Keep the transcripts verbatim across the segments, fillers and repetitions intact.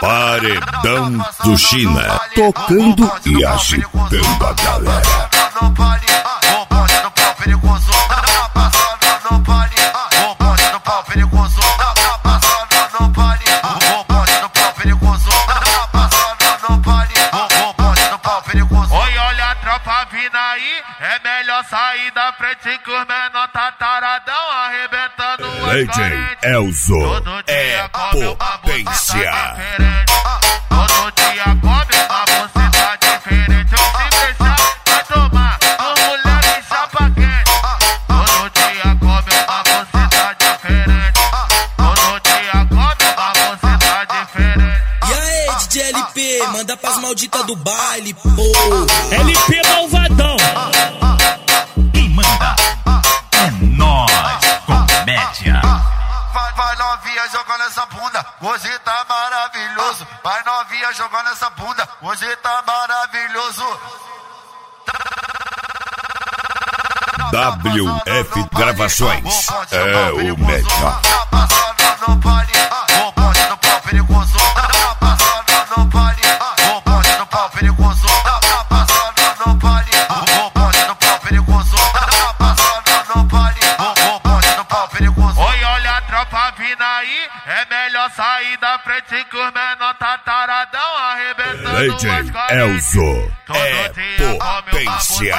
Paredão do China, tocando e agitando a galera. No pare, o bonde do pau perigoso, tá passando no pare, o bonde do pau perigoso, tá passando no pare, o bonde do pau perigoso, tá passando no pare, o bonde do pau perigoso. Oi, olha a tropa vindo aí, é melhor sair da frente que os menor tá taradão arrebentando os D J Elzo é potência. Todo dia come uma você tá diferente, eu se deixar vai tomar. Manda pras malditas do baile, pô. L P malvadão. Quem manda é nós, comédia. Vai, vai novinha jogando essa bunda, hoje tá maravilhoso. Vai novinha jogando essa bunda, hoje tá maravilhoso. W F Gravações é o melhor. Tá passando no pare, o bonde do pau perigoso. Tá passando no pare, o bonde do pau perigoso. Tá passando no pare, o bonde do pau perigoso. Tá passando no pare, o bonde do pau perigoso. Oi, olha a tropa vindo aí, é melhor sair da frente que os menor tá taradão arrebentando. D J Elzo é potência.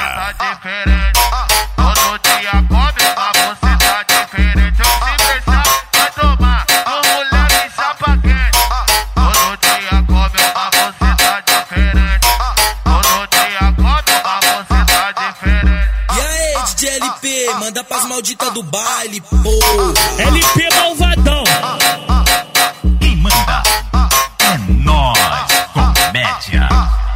Todo dia come uma você tá diferente, eu se deixar vai tomar. As mulheres chapa quente. Todo dia come uma você tá diferente. Todo dia come uma você tá diferente. E aí, D J L P, manda pras malditas do baile, pô. L P malvadão. Quem manda é nós, comédia.